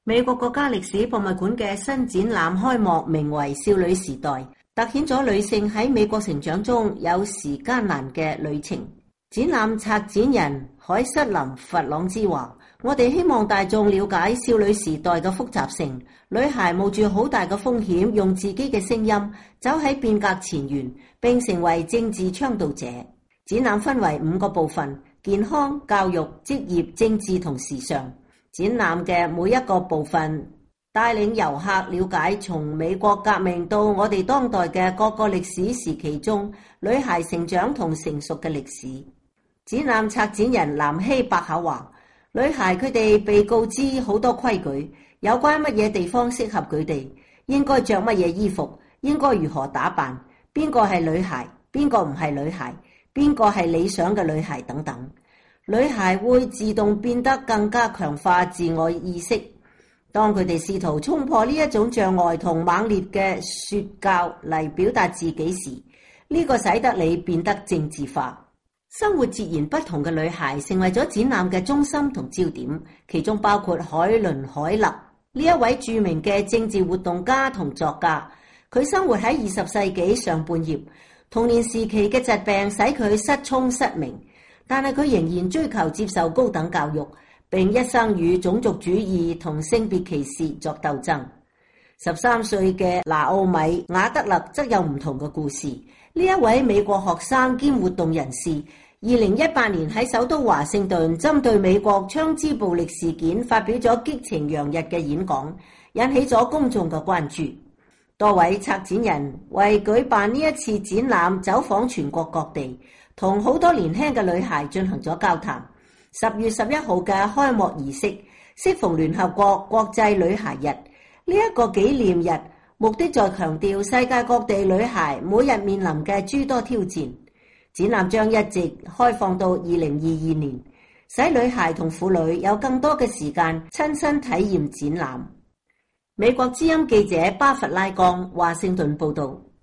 美國國家歷史博物館嘅新展覽開幕，名為《少女時代》，凸顯咗女性喺美國成長中有時艱難嘅旅程。展覽策展人海瑟琳·弗朗茲話：我哋希望大眾了解少女時代嘅複雜性，女孩冒住好大嘅風險，用自己嘅聲音走喺變革前沿，並成為政治倡導者。展覽分為5個部分：健康、教育、職業、政治同時尚。展覽嘅每一個部分帶領遊客了解從美國革命到我哋當代嘅各個歷史時期中女孩成長同成熟嘅歷史。展覽策展人南希伯考話：女孩佢哋被告知好多規矩，有關乜嘢地方適合佢哋，應該着乜嘢衣服，應該如何打扮，邊個係女孩，邊個唔係女孩，邊個係理想嘅女孩等等。女孩會自動變得更加強化自我意識。當佢哋試圖衝破呢一種障礙同猛烈嘅說教嚟表達自己時，呢個使得你變得政治化。生活截然不同嘅女孩成為咗展覽嘅中心同焦點，其中包括海倫·凱勒呢一位著名嘅政治活動家同作家。佢生活喺20世紀上半葉，童年時期嘅疾病使佢失聰失明。但係佢仍然追求接受高等教育，並一生與種族主義同性別歧視作鬥爭。13歲嘅拿奧米·瓦德勒則有唔同嘅故事。呢一位美國學生兼活動人士，2018年喺首都華盛頓針對美國槍支暴力事件發表咗激情洋溢嘅演講，引起咗公眾嘅關注。多位策展人為舉辦呢一次展覽走訪全國各地，同好多年輕嘅女孩進行咗交談。10月11號嘅開幕儀式適逢聯合國國際女孩日，呢一個紀念日目的在強調世界各地女孩每日面臨嘅諸多挑戰。展覽將一直開放到2022年，使女孩同婦女有更多嘅時間親身體驗展覽。美國之音記者巴弗拉岡華盛頓報道。